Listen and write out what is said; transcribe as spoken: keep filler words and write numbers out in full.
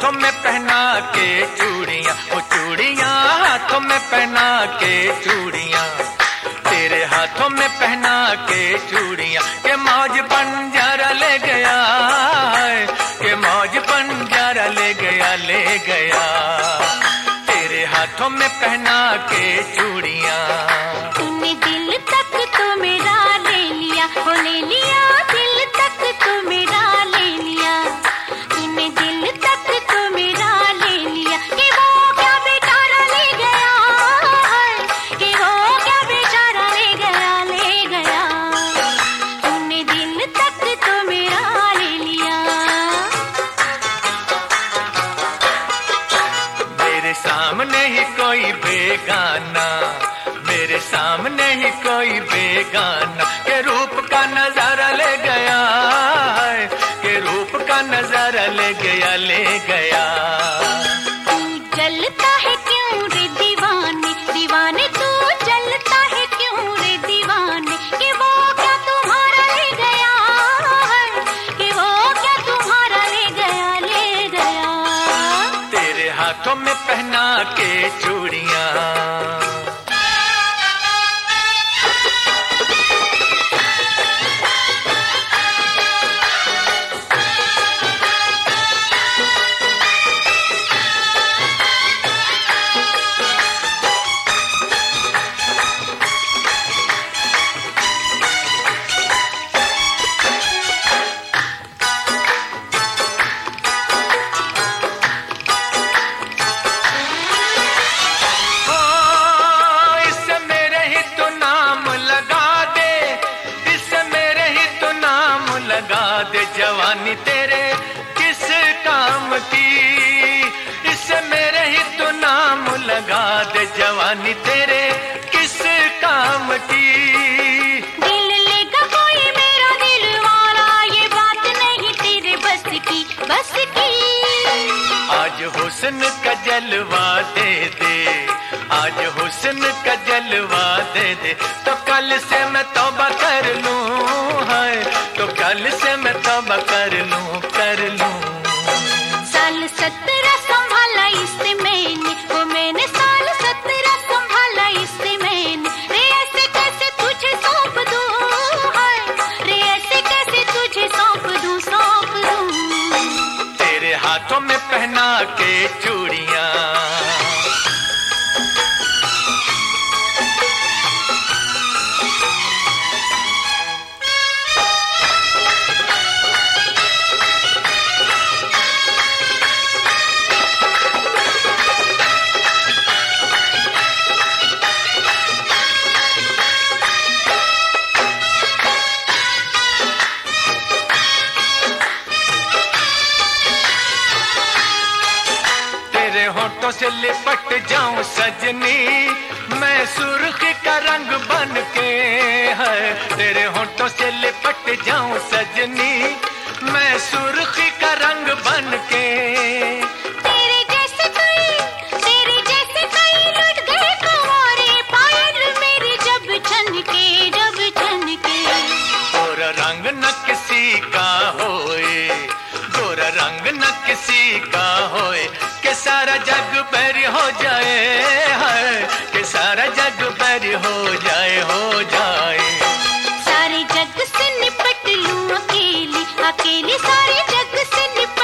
हाथों में पहना के चूड़ियां, वो चूड़ियां हाथों में पहना के चूड़ियां, तेरे हाथों में पहना के चूड़ियां, के मौज बंजारा ले गया है, के मौज बंजारा ले गया ले गया, तेरे हाथों में पहना के चूड़ियां। तूने दिल तक तो मेरा ले लिया, हो ले लिया, दिल तक तो मेरा ले लिया, तूने दिल तक तो मेरा ले लिया, कि वो क्या बेचारा ले गया है, कि वो क्या बेचारा ले गया ले गया, तूने दिल तक तो मेरा ले लिया। मेरे सामने ही कोई बेगाना, मेरे सामने ही कोई बेगाना, के रूप का नजारा ले गया है, के रूप का नजारा ले गया ले गया। तू जलता है क्यों रे दीवाने, दीवाने तू जलता है क्यों रे दीवाने, कि वो क्या तुम्हारा ले गया है, कि वो क्या तुम्हारा ले गया ले गया, तेरे हाथों में पहना के चूड़ियां। जवानी तेरे किस काम की, इससे मेरे ही तो नाम लगा दे, जवानी तेरे किस काम की। दिल लेगा कोई मेरा दिल वाला, ये बात नहीं तेरे बस की बस की, आज हुस्न का जलवा दे दे, आज हुस्न का जलवा दे दे, तो कल से मैं तौबा कर लूं है, तो कल से मैं तौबा कर लूं कर लूं। साल सत्रह संभाला इससे मैंने, वो मैंने साल सत्रह संभाला इससे मैंने, रे ऐसे कैसे तुझे सौंप दूं है, रे ऐसे कैसे तुझे सौंप दूं सौंप दूं, तेरे हाथों में पहना के चूड़ियां। होठों से लिपट जाऊं सजनी, मैं सुर्खी का रंग बन के है, तेरे होठों से लिपट जाऊं सजनी, मैं सुर्खी का रंग बन के। तेरे जैसे कई, तेरे जैसे कई लुट गए कुंवारे, पायल मेरी जब छनके जब छनके, गोरा रंग न किसी का होए, गोरा रंग न किसी का होए, के सारा जग बैरी हो जाए है, के सारा जग बैरी हो जाए हो जाए, सारे जग से निपट लूं अकेली अकेली, सारे जग से निपट